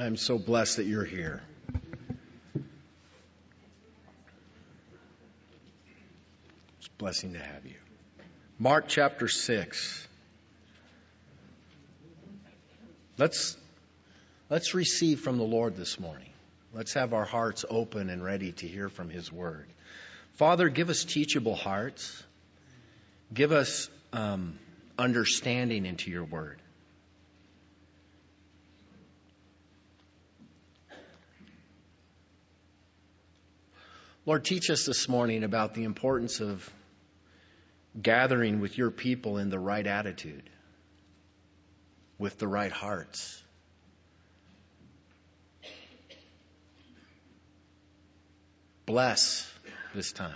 I'm so blessed that you're here. It's a blessing to have you. Mark chapter 6. Let's receive from the Lord this morning. Let's have our hearts open and ready to hear from His Word. Father, give us teachable hearts. Give us understanding into your Word. Lord, teach us this morning about the importance of gathering with your people in the right attitude, with the right hearts. Bless this time.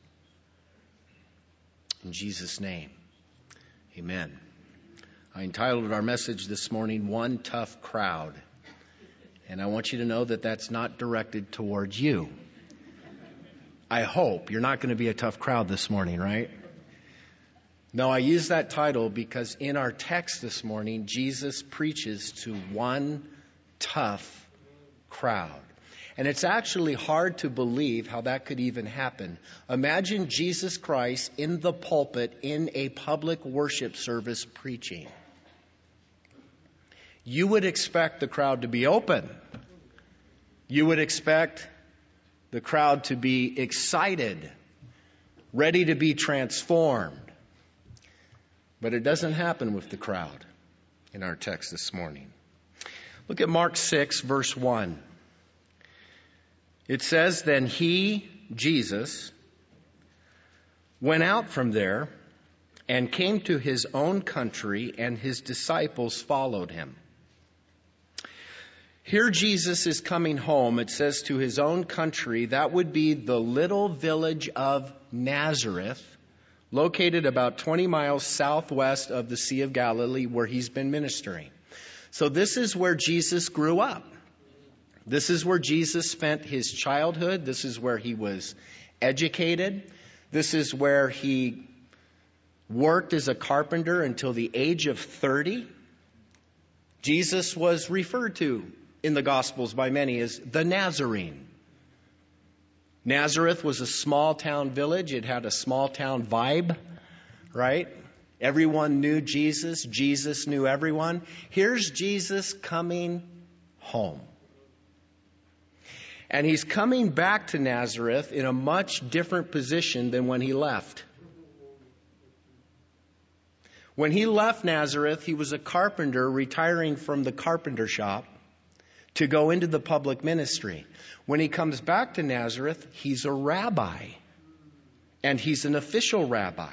In Jesus' name, amen. I entitled our message this morning, One Tough Crowd. And I want you to know that that's not directed towards you. I hope you're not going to be a tough crowd this morning, right? No, I use that title because in our text this morning, Jesus preaches to one tough crowd. And it's actually hard to believe how that could even happen. Imagine Jesus Christ in the pulpit in a public worship service preaching. You would expect the crowd to be open. You would expect the crowd to be excited, ready to be transformed. But it doesn't happen with the crowd in our text this morning. Look at Mark 6, verse 1. It says, Then he, Jesus, went out from there and came to his own country, and his disciples followed him. Here Jesus is coming home. It says to his own country. That would be the little village of Nazareth, located about 20 miles southwest of the Sea of Galilee, where he's been ministering. So this is where Jesus grew up. This is where Jesus spent his childhood. This is where he was educated. This is where he worked as a carpenter until the age of 30. Jesus was referred to in the Gospels by many as the Nazarene. Nazareth was a small town village. It had a small town vibe, right? Everyone knew Jesus. Jesus knew everyone. Here's Jesus coming home. And he's coming back to Nazareth in a much different position than when he left. When he left Nazareth, he was a carpenter retiring from the carpenter shop to go into the public ministry. When he comes back to Nazareth, he's a rabbi. And he's an official rabbi.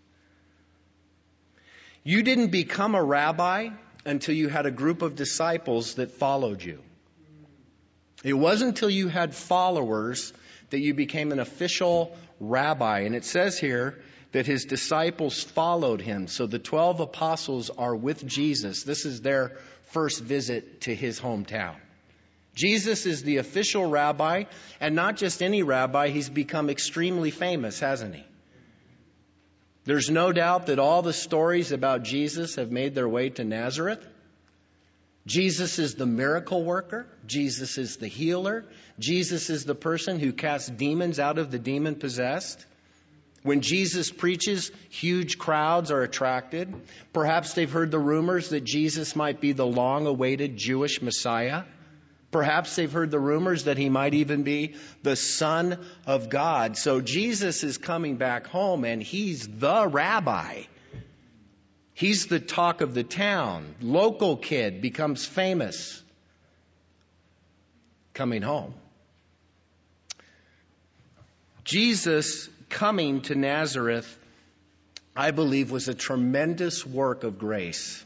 You didn't become a rabbi until you had a group of disciples that followed you. It wasn't until you had followers that you became an official rabbi. And it says here that his disciples followed him. So the 12 apostles are with Jesus. This is their first visit to his hometown. Jesus is the official rabbi, and not just any rabbi. He's become extremely famous, hasn't he? There's no doubt that all the stories about Jesus have made their way to Nazareth. Jesus is the miracle worker. Jesus is the healer. Jesus is the person who casts demons out of the demon-possessed. When Jesus preaches, huge crowds are attracted. Perhaps they've heard the rumors that Jesus might be the long-awaited Jewish Messiah. Perhaps they've heard the rumors that he might even be the Son of God. So Jesus is coming back home, and he's the rabbi. He's the talk of the town. Local kid becomes famous coming home. Jesus coming to Nazareth, I believe, was a tremendous work of grace.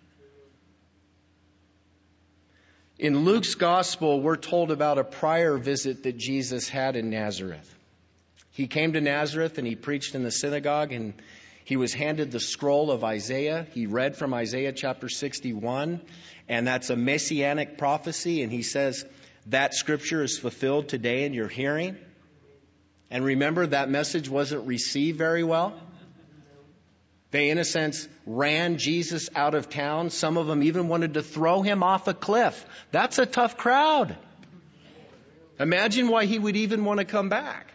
In Luke's gospel, we're told about a prior visit that Jesus had in Nazareth. He came to Nazareth and he preached in the synagogue, and he was handed the scroll of Isaiah. He read from Isaiah chapter 61, and that's a messianic prophecy. And he says that scripture is fulfilled today in your hearing. And remember, that message wasn't received very well. They, in a sense, ran Jesus out of town. Some of them even wanted to throw him off a cliff. That's a tough crowd. Imagine why he would even want to come back.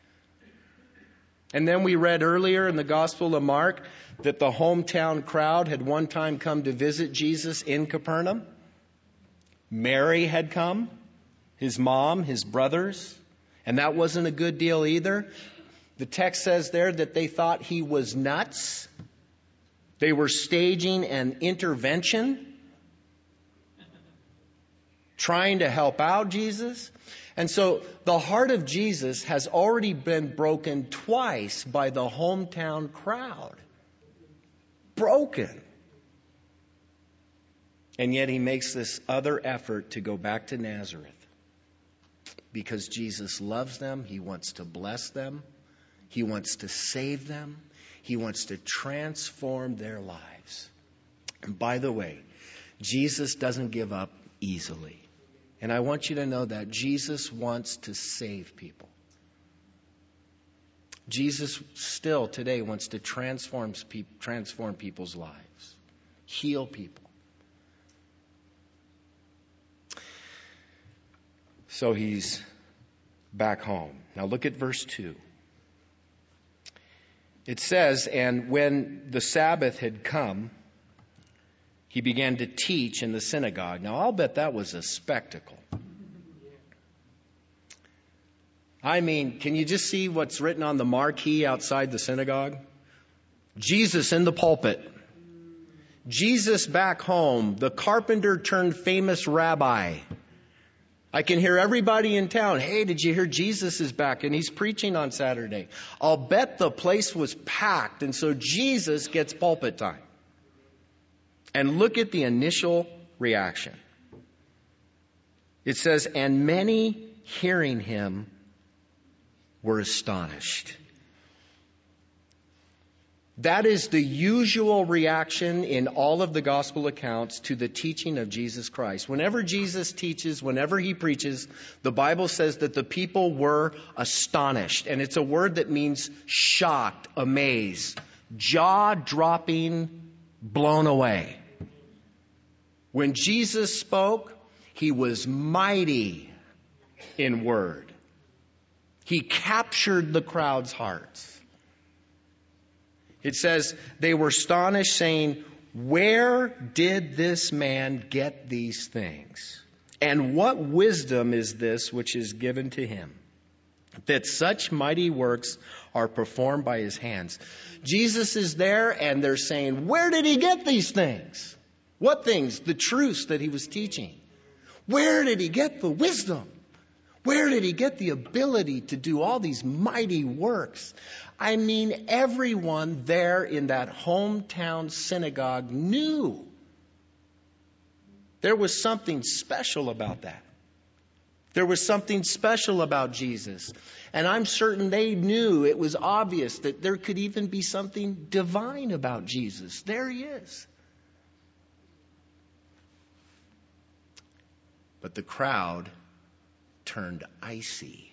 And then we read earlier in the Gospel of Mark that the hometown crowd had one time come to visit Jesus in Capernaum. Mary had come, his mom, his brothers, and that wasn't a good deal either. The text says there that they thought he was nuts. They were staging an intervention, trying to help out Jesus. And so the heart of Jesus has already been broken twice by the hometown crowd. Broken. And yet he makes this other effort to go back to Nazareth. Because Jesus loves them. He wants to bless them. He wants to save them. He wants to transform their lives. And by the way, Jesus doesn't give up easily. And I want you to know that Jesus wants to save people. Jesus still today wants to transform people's lives, heal people. So he's back home. Now look at verse 2. It says, and when the Sabbath had come, he began to teach in the synagogue. Now I'll bet that was a spectacle. I mean, can you just see what's written on the marquee outside the synagogue? Jesus in the pulpit. Jesus back home, the carpenter turned famous rabbi. I can hear everybody in town, hey, did you hear Jesus is back and he's preaching on Saturday? I'll bet the place was packed, and so Jesus gets pulpit time. And look at the initial reaction. It says, and many hearing him were astonished. That is the usual reaction in all of the gospel accounts to the teaching of Jesus Christ. Whenever Jesus teaches, whenever he preaches, the Bible says that the people were astonished. And it's a word that means shocked, amazed, jaw-dropping, blown away. When Jesus spoke, he was mighty in word. He captured the crowd's hearts. It says, they were astonished, saying, where did this man get these things? And what wisdom is this which is given to him, that such mighty works are performed by his hands? Jesus is there, and they're saying, where did he get these things? What things? The truths that he was teaching. Where did he get the wisdom? Where did he get the ability to do all these mighty works? I mean, everyone there in that hometown synagogue knew there was something special about that. There was something special about Jesus. And I'm certain they knew, it was obvious that there could even be something divine about Jesus. There he is. But the crowd turned icy.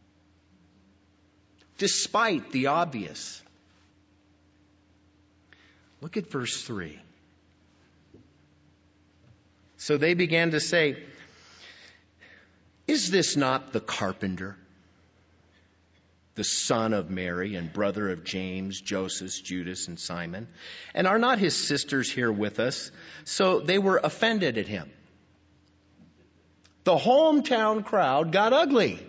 Despite the obvious. Look at verse 3. So they began to say, is this not the carpenter, the son of Mary and brother of James, Joseph, Judas, and Simon? And are not his sisters here with us? So they were offended at him. The hometown crowd got ugly.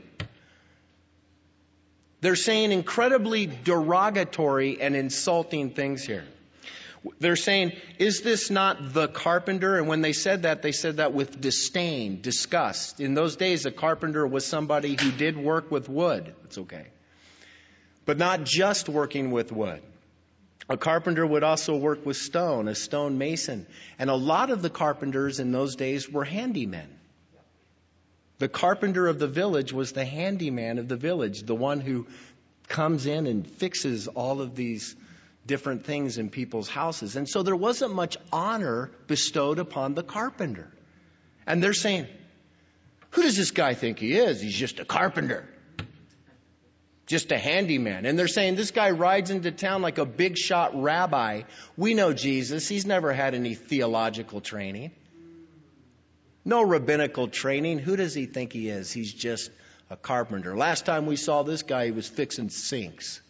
They're saying incredibly derogatory and insulting things here. They're saying, is this not the carpenter? And when they said that with disdain, disgust. In those days, a carpenter was somebody who did work with wood. It's okay. But not just working with wood. A carpenter would also work with stone, a stone mason. And a lot of the carpenters in those days were handymen. The carpenter of the village was the handyman of the village, the one who comes in and fixes all of these different things in people's houses. And so there wasn't much honor bestowed upon the carpenter. And they're saying, who does this guy think he is? He's just a carpenter. just a handyman. And they're saying this guy rides into town like a big shot rabbi. We know Jesus. He's never had any theological training. No rabbinical training. Who does he think he is? He's just a carpenter. Last time we saw this guy, he was fixing sinks.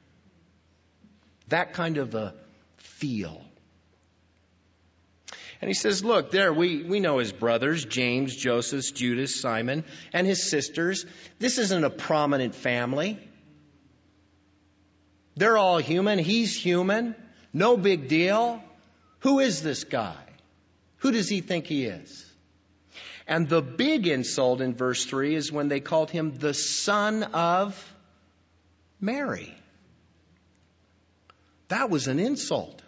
That kind of a feel. And he says, look, there, we know his brothers, James, Joseph, Judas, Simon, and his sisters. This isn't a prominent family. They're all human. He's human. No big deal. Who is this guy? Who does he think he is? And the big insult in verse 3 is when they called him the son of Mary. That was an insult.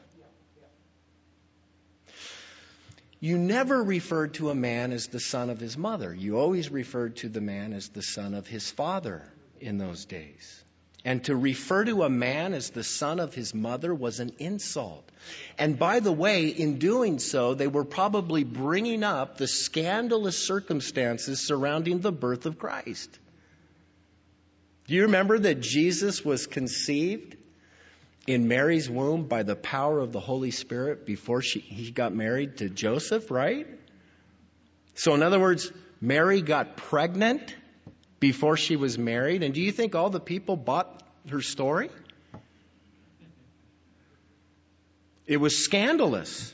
You never referred to a man as the son of his mother. You always referred to the man as the son of his father in those days. And to refer to a man as the son of his mother was an insult. And by the way, in doing so, they were probably bringing up the scandalous circumstances surrounding the birth of Christ. Do you remember that Jesus was conceived in Mary's womb by the power of the Holy Spirit before he got married to Joseph, right? So in other words, Mary got pregnant before she was married. And do you think all the people bought her story? It was scandalous.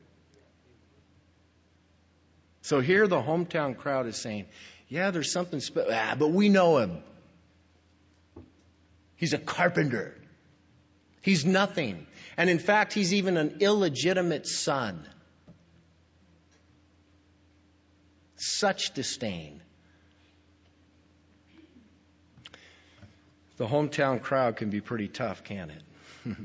So here the hometown crowd is saying, yeah, there's something special, but we know him. He's a carpenter. He's nothing. And in fact, he's even an illegitimate son. Such disdain. The hometown crowd can be pretty tough, can't it?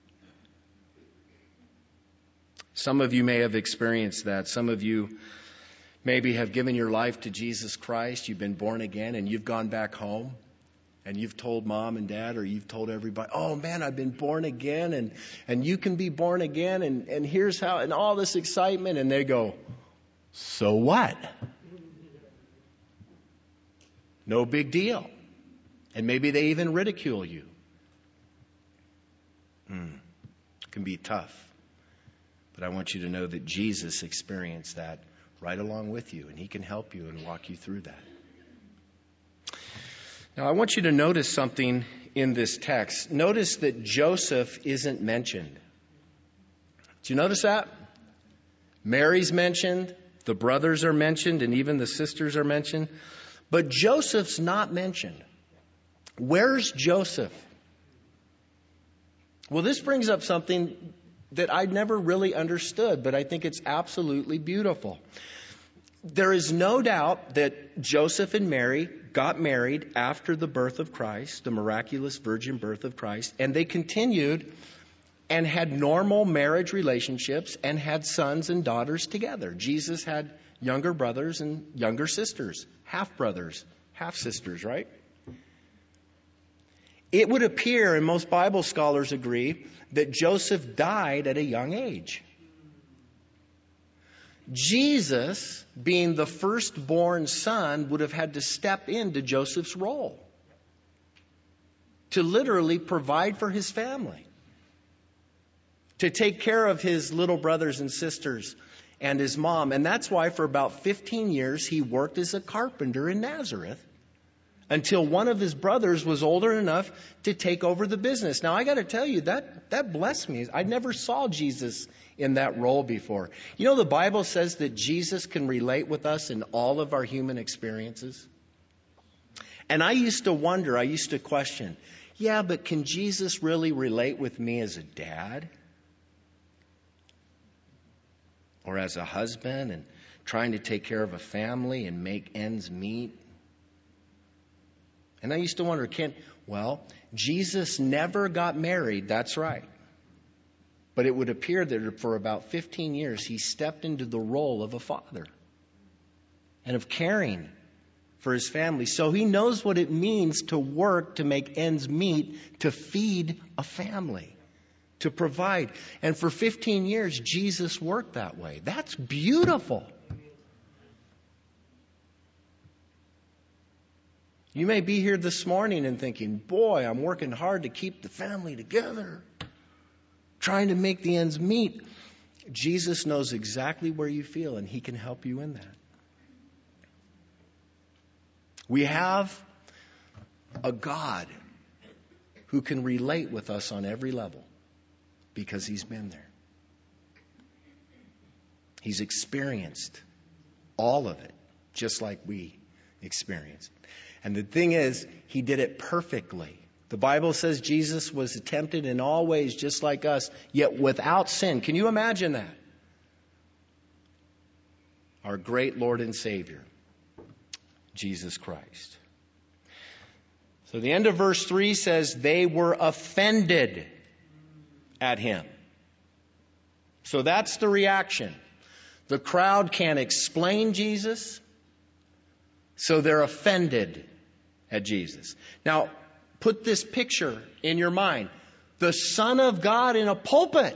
Some of you may have experienced that. Some of you maybe have given your life to Jesus Christ. You've been born again and you've gone back home. And you've told mom and dad, or you've told everybody, oh man, I've been born again, and you can be born again, and here's how, and all this excitement. And they go, so what? No big deal. And maybe they even ridicule you. It can be tough. But I want you to know that Jesus experienced that right along with you, and he can help you and walk you through that. Now, I want you to notice something in this text. Notice that Joseph isn't mentioned. Do you notice that? Mary's mentioned, the brothers are mentioned, and even the sisters are mentioned. But Joseph's not mentioned. Where's Joseph? Well, this brings up something that I'd never really understood, but I think it's absolutely beautiful. There is no doubt that Joseph and Mary got married after the birth of Christ, the miraculous virgin birth of Christ, and they continued and had normal marriage relationships and had sons and daughters together. Jesus had younger brothers and younger sisters, half brothers, half sisters, right? It would appear, and most Bible scholars agree, that Joseph died at a young age. Jesus, being the firstborn son, would have had to step into Joseph's role to literally provide for his family, to take care of his little brothers and sisters and his mom. And that's why for about 15 years he worked as a carpenter in Nazareth until one of his brothers was older enough to take over the business. Now, I got to tell you, that blessed me. I never saw Jesus in that role before. You know, the Bible says that Jesus can relate with us in all of our human experiences. And I used to question, yeah, but can Jesus really relate with me as a dad? Or as a husband and trying to take care of a family and make ends meet? And I used to wonder, Jesus never got married, that's right. But it would appear that for about 15 years, he stepped into the role of a father and of caring for his family. So he knows what it means to work, to make ends meet, to feed a family, to provide. And for 15 years, Jesus worked that way. That's beautiful. You may be here this morning and thinking, boy, I'm working hard to keep the family together, trying to make the ends meet. Jesus knows exactly where you feel, and He can help you in that. We have a God who can relate with us on every level because He's been there. He's experienced all of it, just like we experienced. And the thing is, He did it perfectly. The Bible says Jesus was tempted in all ways just like us, yet without sin. Can you imagine that? Our great Lord and Savior, Jesus Christ. So the end of verse 3 says, they were offended at Him. So that's the reaction. The crowd can't explain Jesus, so they're offended at Jesus. Now, put this picture in your mind. The Son of God in a pulpit,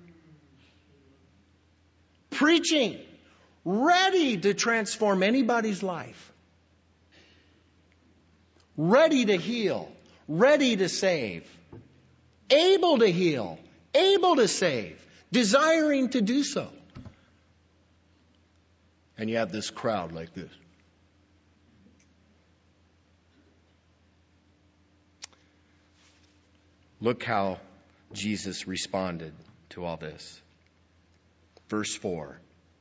preaching, ready to transform anybody's life, ready to heal, ready to save, able to heal, able to save, desiring to do so. And you have this crowd like this. Look how Jesus responded to all this. Verse 4.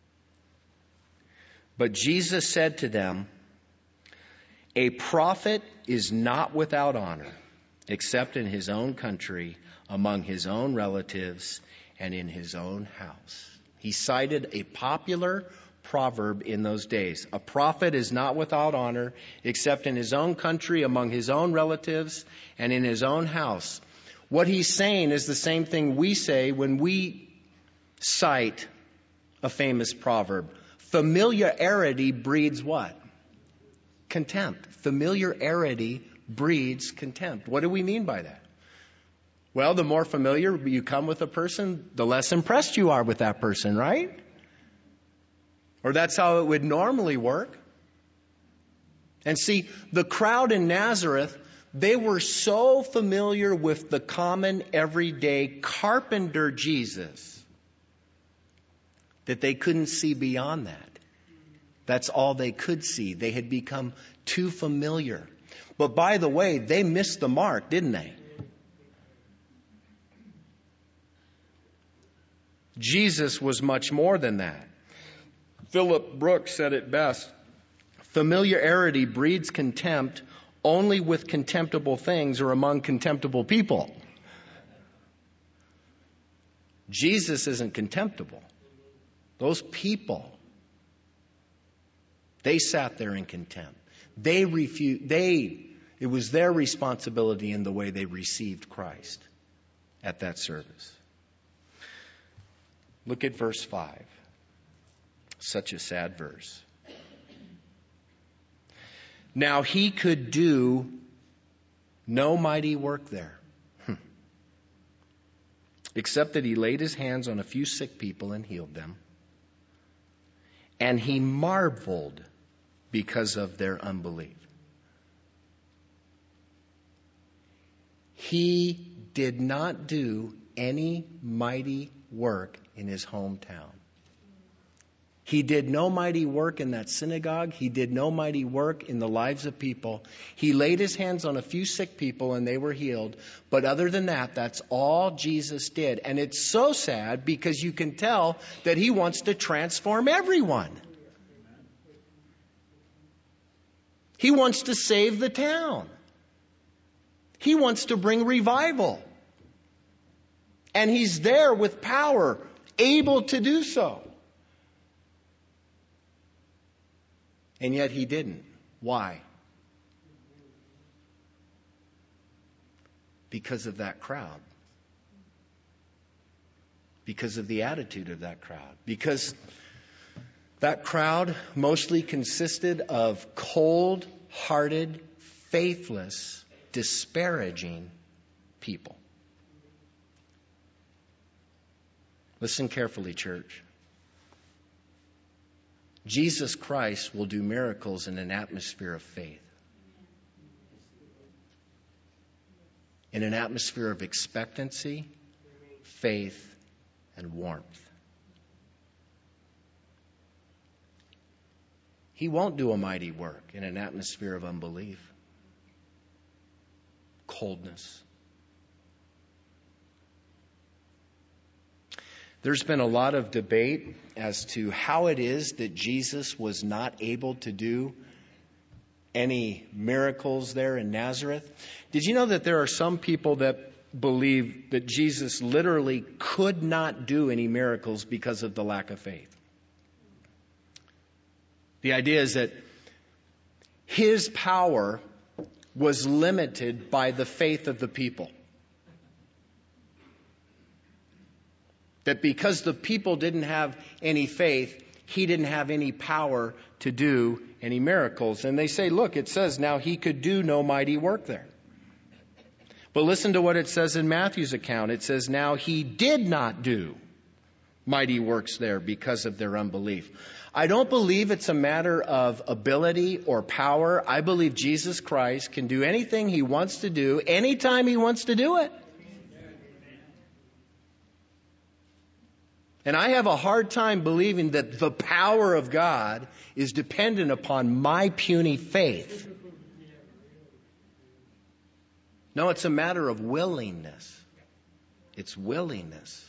But Jesus said to them, a prophet is not without honor, except in his own country, among his own relatives, and in his own house. He cited a popular proverb in those days. A prophet is not without honor, except in his own country, among his own relatives, and in his own house. What he's saying is the same thing we say when we cite a famous proverb. Familiarity breeds what? Contempt. Familiarity breeds contempt. What do we mean by that? Well, the more familiar you come with a person, the less impressed you are with that person, right? Or that's how it would normally work. And see, the crowd in Nazareth, they were so familiar with the common, everyday carpenter Jesus that they couldn't see beyond that. That's all they could see. They had become too familiar. But by the way, they missed the mark, didn't they? Jesus was much more than that. Philip Brooks said it best. Familiarity breeds contempt only with contemptible things or among contemptible people. Jesus isn't contemptible. Those people, they sat there in contempt. It was their responsibility in the way they received Christ at that service. Look at verse 5. Such a sad verse. Now he could do no mighty work there, except that he laid his hands on a few sick people and healed them. And he marveled because of their unbelief. He did not do any mighty work in his hometown. He did no mighty work in that synagogue. He did no mighty work in the lives of people. He laid his hands on a few sick people and they were healed. But other than that, that's all Jesus did. And it's so sad because you can tell that he wants to transform everyone. He wants to save the town. He wants to bring revival. And he's there with power, able to do so. And yet he didn't. Why? Because of that crowd. Because of the attitude of that crowd. Because that crowd mostly consisted of cold-hearted, faithless, disparaging people. Listen carefully, church. Jesus Christ will do miracles in an atmosphere of faith. in an atmosphere of expectancy, faith, and warmth. He won't do a mighty work in an atmosphere of unbelief, coldness. There's been a lot of debate as to how it is that Jesus was not able to do any miracles there in Nazareth. Did you know that there are some people that believe that Jesus literally could not do any miracles because of the lack of faith? The idea is that his power was limited by the faith of the people. That because the people didn't have any faith, he didn't have any power to do any miracles. And they say, look, it says now he could do no mighty work there. But listen to what it says in Matthew's account. It says, now he did not do mighty works there because of their unbelief. I don't believe it's a matter of ability or power. I believe Jesus Christ can do anything he wants to do, anytime he wants to do it. And I have a hard time believing that the power of God is dependent upon my puny faith. No, it's a matter of willingness. It's willingness.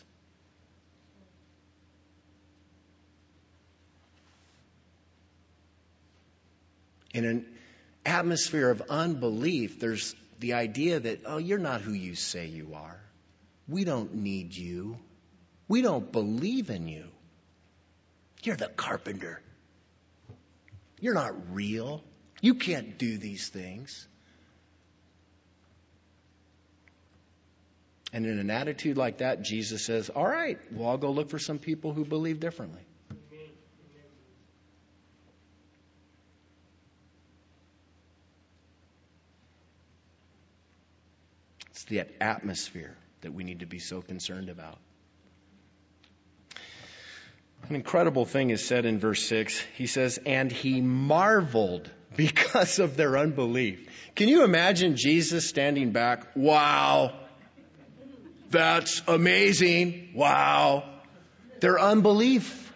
In an atmosphere of unbelief, there's the idea that, oh, you're not who you say you are. We don't need you. We don't believe in you. You're the carpenter. You're not real. You can't do these things. And in an attitude like that, Jesus says, all right, well, I'll go look for some people who believe differently. It's the atmosphere that we need to be so concerned about. An incredible thing is said in verse 6. He says, and he marveled because of their unbelief. Can you imagine Jesus standing back? Wow. That's amazing. Wow. Their unbelief.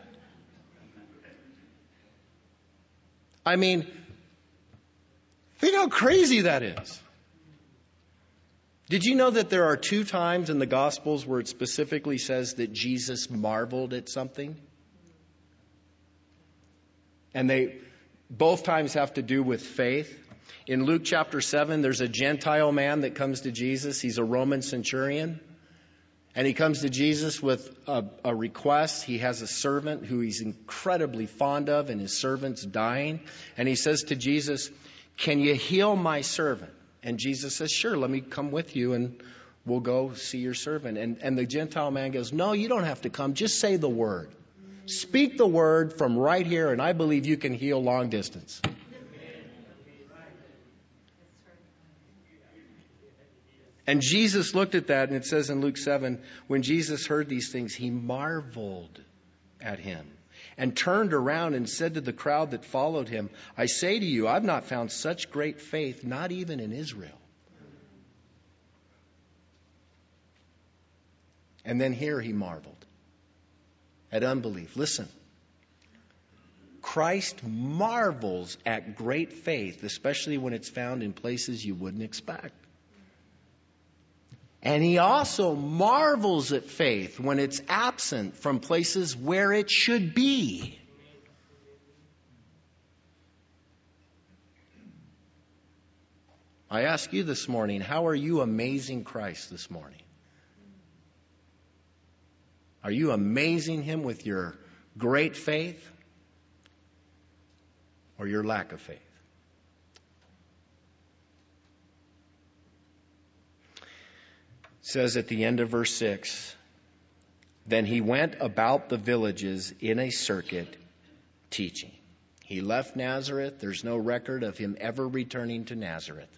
I mean, think how crazy that is. Did you know that there are 2 times in the Gospels where it specifically says that Jesus marveled at something? And they both times have to do with faith. In Luke chapter 7, there's a Gentile man that comes to Jesus. He's a Roman centurion. And he comes to Jesus with a request. He has a servant who he's incredibly fond of, and his servant's dying. And he says to Jesus, can you heal my servant? And Jesus says, sure, let me come with you and we'll go see your servant. And the Gentile man goes, no, you don't have to come. Just say the word. Speak the word from right here, and I believe you can heal long distance. And Jesus looked at that, and it says in Luke 7, when Jesus heard these things, he marveled at him and turned around and said to the crowd that followed him, I say to you, I've not found such great faith, not even in Israel. And then here he marveled at unbelief. Listen, Christ marvels at great faith, especially when it's found in places you wouldn't expect. And he also marvels at faith when it's absent from places where it should be. I ask you this morning, how are you amazing Christ this morning? Are you amazing him with your great faith or your lack of faith? It says at the end of verse 6, then he went about the villages in a circuit teaching. He left Nazareth. There's no record of him ever returning to Nazareth.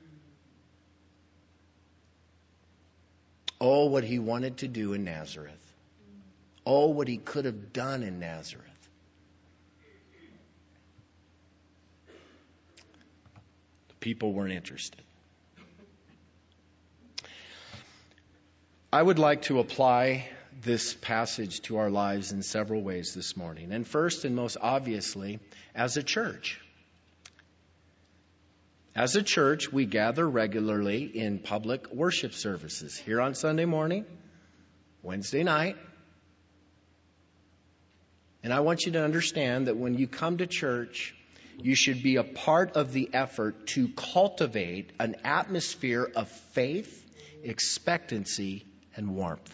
Oh, what he wanted to do in Nazareth. Oh, what he could have done in Nazareth. The people weren't interested. I would like to apply this passage to our lives in several ways this morning. And first and most obviously, as a church. As a church, we gather regularly in public worship services. Here on Sunday morning, Wednesday night. And I want you to understand that when you come to church, you should be a part of the effort to cultivate an atmosphere of faith, expectancy, and warmth.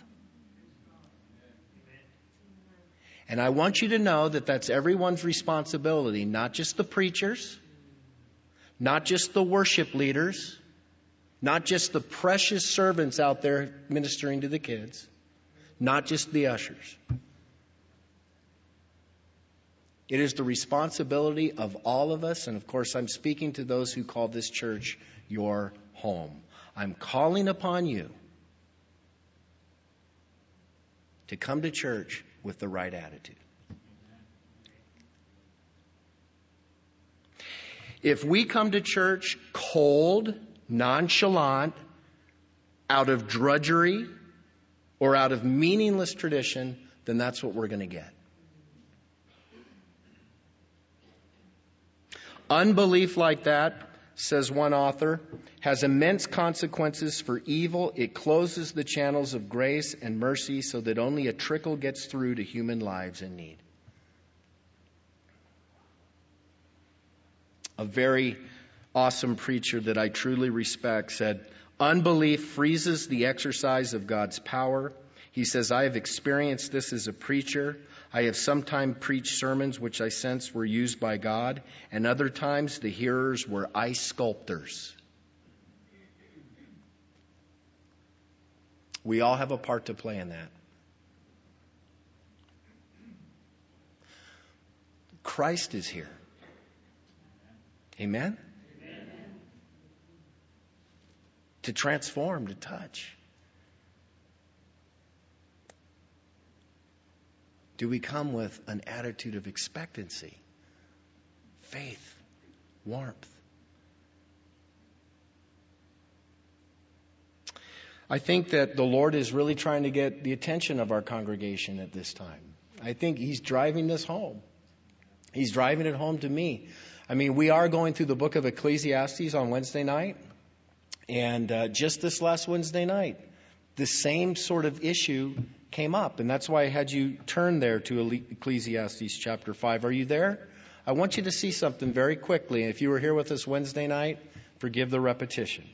And I want you to know that that's everyone's responsibility, not just the preachers, not just the worship leaders, not just the precious servants out there ministering to the kids, not just the ushers. It is the responsibility of all of us, and of course I'm speaking to those who call this church your home. I'm calling upon you to come to church with the right attitude. If we come to church cold, nonchalant, out of drudgery, or out of meaningless tradition, then that's what we're going to get. Unbelief like that, says one author, has immense consequences for evil. It closes the channels of grace and mercy so that only a trickle gets through to human lives in need. A very awesome preacher that I truly respect said, unbelief freezes the exercise of God's power. He says, I have experienced this as a preacher. I have sometimes preached sermons which I sense were used by God, and other times the hearers were ice sculptors. We all have a part to play in that. Christ is here. Amen? Amen. To transform, to touch. Do we come with an attitude of expectancy, faith, warmth? I think that the Lord is really trying to get the attention of our congregation at this time. I think He's driving this home. He's driving it home to me. I mean, we are going through the book of Ecclesiastes on Wednesday night. And just this last Wednesday night, the same sort of issue came up. And that's why I had you turn there to Ecclesiastes chapter 5. Are you there? I want you to see something very quickly. If you were here with us Wednesday night, forgive the repetition.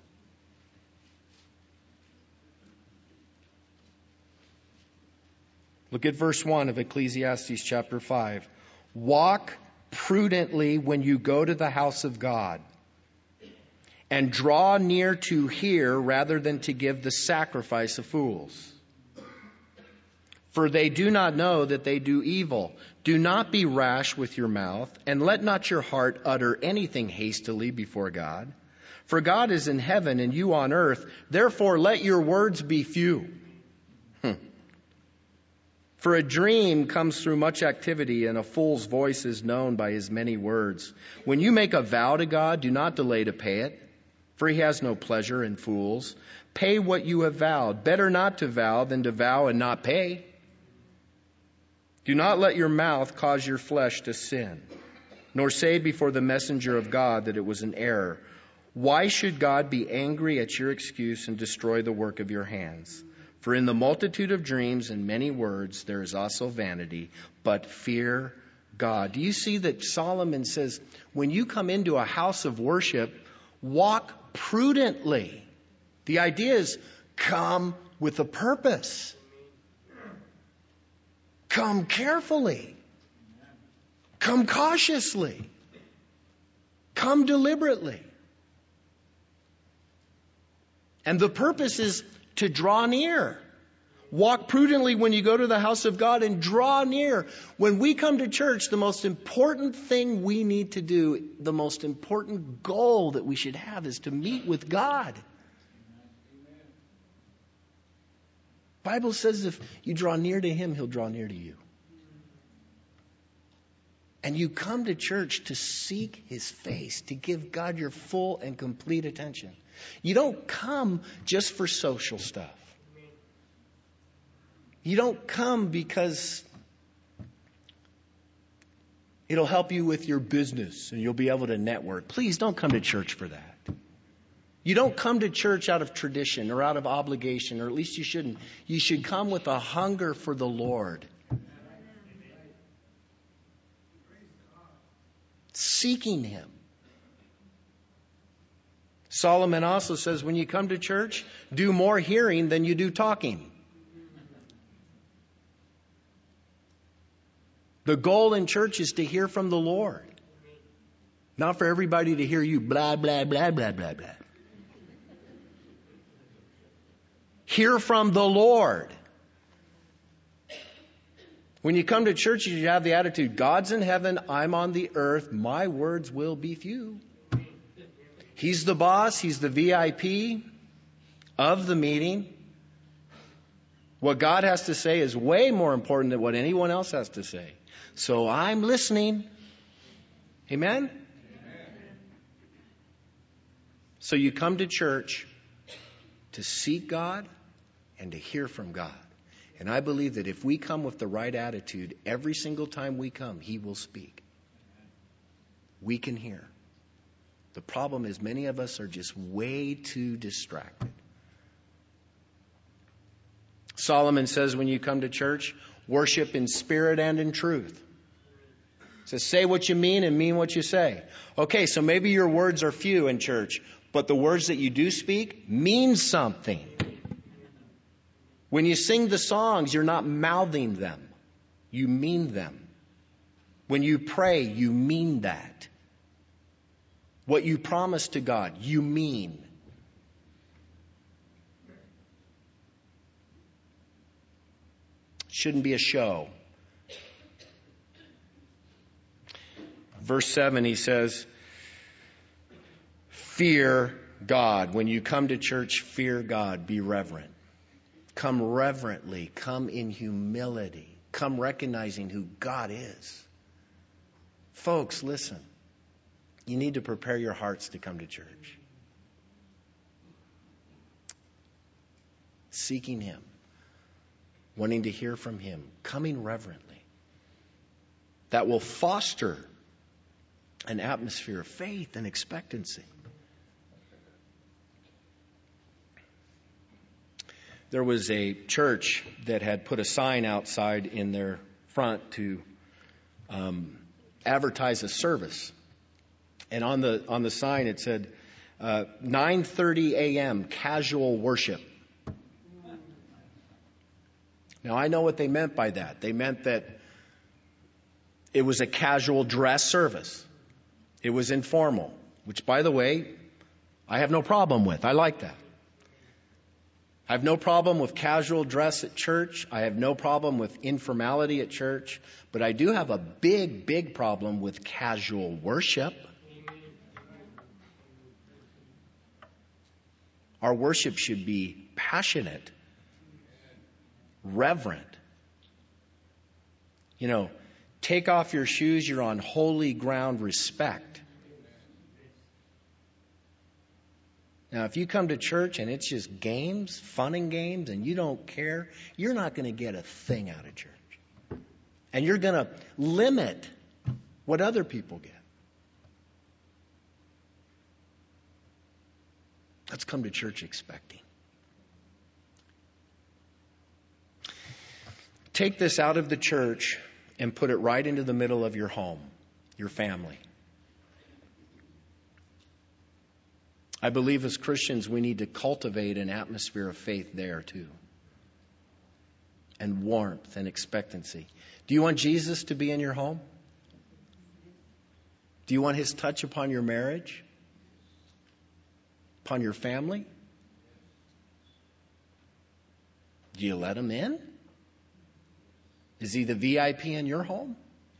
Look at verse 1 of Ecclesiastes chapter 5. Walk prudently when you go to the house of God, and draw near to hear rather than to give the sacrifice of fools. For they do not know that they do evil. Do not be rash with your mouth, and let not your heart utter anything hastily before God. For God is in heaven and you on earth, therefore let your words be few. For a dream comes through much activity, and a fool's voice is known by his many words. When you make a vow to God, do not delay to pay it, for He has no pleasure in fools. Pay what you have vowed. Better not to vow than to vow and not pay. Do not let your mouth cause your flesh to sin, nor say before the messenger of God that it was an error. Why should God be angry at your excuse and destroy the work of your hands? For in the multitude of dreams and many words there is also vanity, but fear God. Do you see that Solomon says, when you come into a house of worship, walk prudently. The idea is come with a purpose. Come carefully. Come cautiously. Come deliberately. And the purpose is to draw near. Walk prudently when you go to the house of God and draw near. When we come to church, the most important thing we need to do, the most important goal that we should have is to meet with God. The Bible says if you draw near to Him, He'll draw near to you. And you come to church to seek His face, to give God your full and complete attention. You don't come just for social stuff. You don't come because it'll help you with your business and you'll be able to network. Please don't come to church for that. You don't come to church out of tradition or out of obligation, or at least you shouldn't. You should come with a hunger for the Lord. Seeking Him. Solomon also says when you come to church, do more hearing than you do talking. The goal in church is to hear from the Lord. Not for everybody to hear you blah, blah, blah, blah, blah, blah. Hear from the Lord. When you come to church, you should have the attitude, God's in heaven, I'm on the earth, my words will be few. He's the boss, He's the VIP of the meeting. What God has to say is way more important than what anyone else has to say. So I'm listening. Amen? So you come to church to seek God and to hear from God. And I believe that if we come with the right attitude, every single time we come, He will speak. We can hear. The problem is many of us are just way too distracted. Solomon says when you come to church, worship in spirit and in truth. He says, say what you mean and mean what you say. Okay, so maybe your words are few in church, but the words that you do speak mean something. When you sing the songs, you're not mouthing them. You mean them. When you pray, you mean that. What you promise to God, you mean. It shouldn't be a show. Verse 7, he says, fear God. When you come to church, fear God. Be reverent. Come reverently. Come in humility. Come recognizing who God is. Folks, listen. You need to prepare your hearts to come to church. Seeking Him. Wanting to hear from Him. Coming reverently. That will foster an atmosphere of faith and expectancy. There was a church that had put a sign outside in their front to advertise a service. And on the sign it said, 9:30 a.m. casual worship. Now I know what they meant by that. They meant that it was a casual dress service. It was informal, which, by the way, I have no problem with. I like that. I have no problem with casual dress at church. I have no problem with informality at church. But I do have a big, big problem with casual worship. Our worship should be passionate, reverent. You know, take off your shoes, you're on holy ground, respect. Now, if you come to church and it's just games, fun and games, and you don't care, you're not going to get a thing out of church. And you're going to limit what other people get. Let's come to church expecting. Take this out of the church and put it right into the middle of your home, your family. I believe as Christians we need to cultivate an atmosphere of faith there too. And warmth and expectancy. Do you want Jesus to be in your home? Do you want His touch upon your marriage? Upon your family? Do you let Him in? Is He the VIP in your home?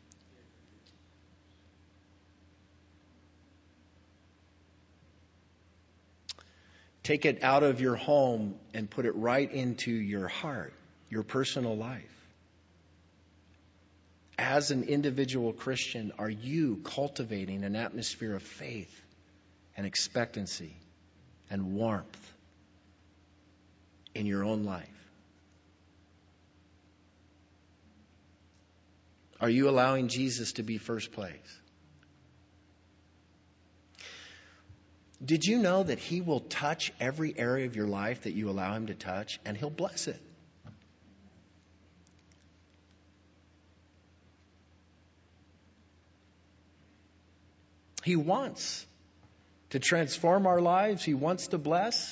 Take it out of your home and put it right into your heart, your personal life. As an individual Christian, are you cultivating an atmosphere of faith and expectancy and warmth in your own life? Are you allowing Jesus to be first place? Did you know that He will touch every area of your life that you allow Him to touch, and He'll bless it? He wants to transform our lives. He wants to bless.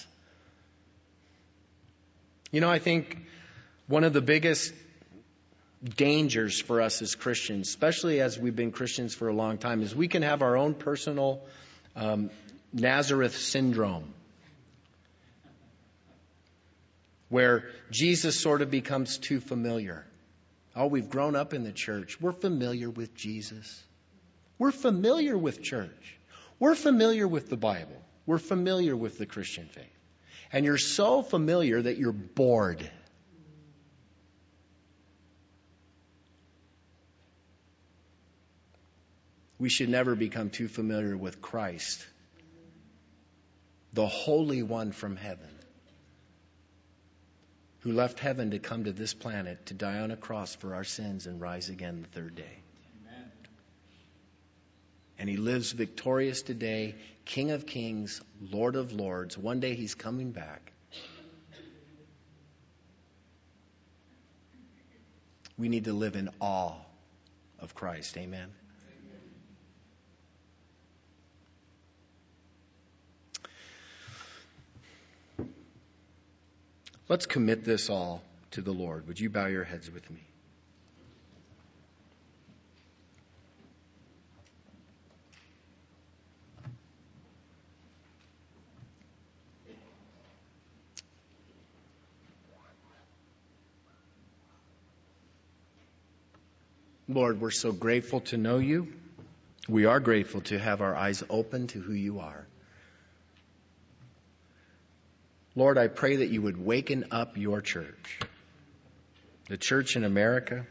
You know, I think one of the biggest dangers for us as Christians, especially as we've been Christians for a long time, is we can have our own personal Nazareth syndrome, where Jesus sort of becomes too familiar. Oh, we've grown up in the church. We're familiar with Jesus. We're familiar with church. We're familiar with the Bible. We're familiar with the Christian faith. And you're so familiar that you're bored. We should never become too familiar with Christ, the Holy One from heaven, who left heaven to come to this planet to die on a cross for our sins and rise again the third day. Amen. And He lives victorious today, King of kings, Lord of lords. One day He's coming back. We need to live in awe of Christ. Amen. Let's commit this all to the Lord. Would you bow your heads with me? Lord, we're so grateful to know You. We are grateful to have our eyes open to who You are. Lord, I pray that You would waken up Your church, the church in America,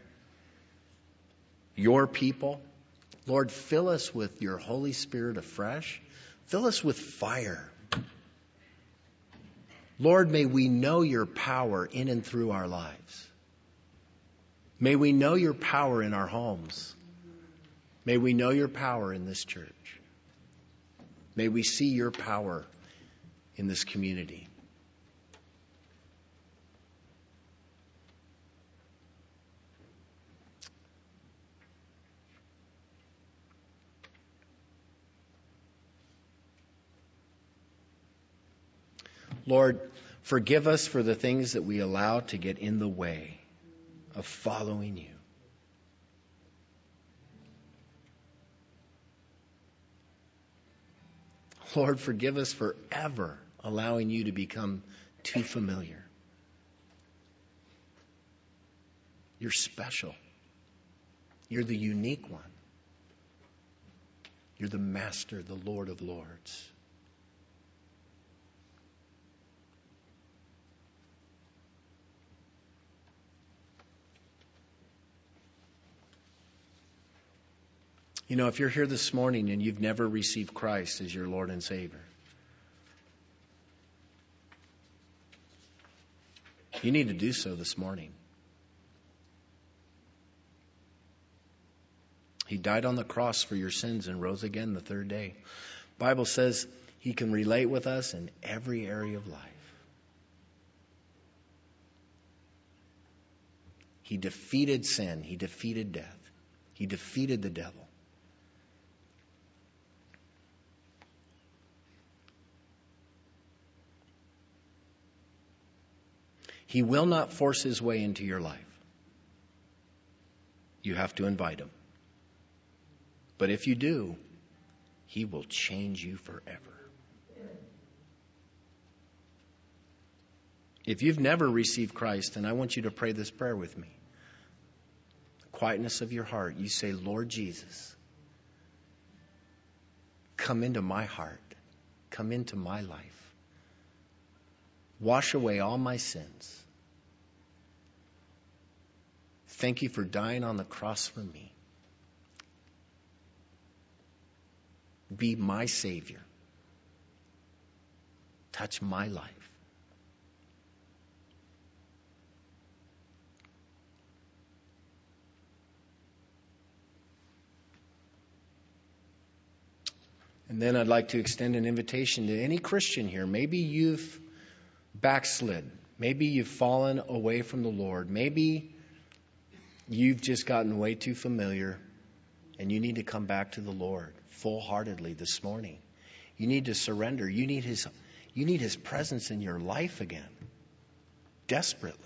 Your people. Lord, fill us with Your Holy Spirit afresh. Fill us with fire. Lord, may we know Your power in and through our lives. May we know Your power in our homes. May we know Your power in this church. May we see Your power in this community. Lord, forgive us for the things that we allow to get in the way of following You. Lord, forgive us for ever allowing You to become too familiar. You're special. You're the unique one. You're the Master, the Lord of Lords. You know, if you're here this morning and you've never received Christ as your Lord and Savior, you need to do so this morning. He died on the cross for your sins and rose again the third day. The Bible says He can relate with us in every area of life. He defeated sin. He defeated death. He defeated the devil. He will not force His way into your life. You have to invite Him. But if you do, He will change you forever. If you've never received Christ, then I want you to pray this prayer with me. The quietness of your heart, you say, Lord Jesus, come into my heart. Come into my life. Wash away all my sins. Thank You for dying on the cross for me. Be my Savior. Touch my life. And then I'd like to extend an invitation to any Christian here. Maybe you've backslid. Maybe you've fallen away from the Lord. Maybe you've just gotten way too familiar and you need to come back to the Lord full-heartedly this morning. You need to surrender. You need His presence in your life again. Desperately.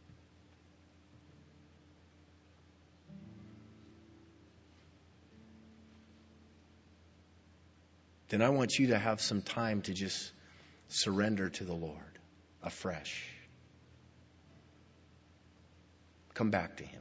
Then I want you to have some time to just surrender to the Lord afresh. Come back to Him.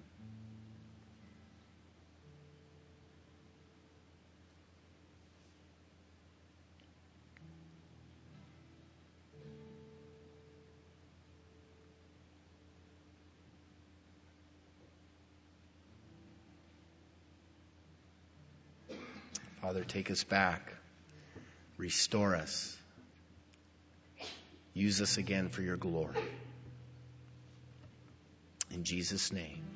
Father, take us back. Restore us. Use us again for your glory. In Jesus' name.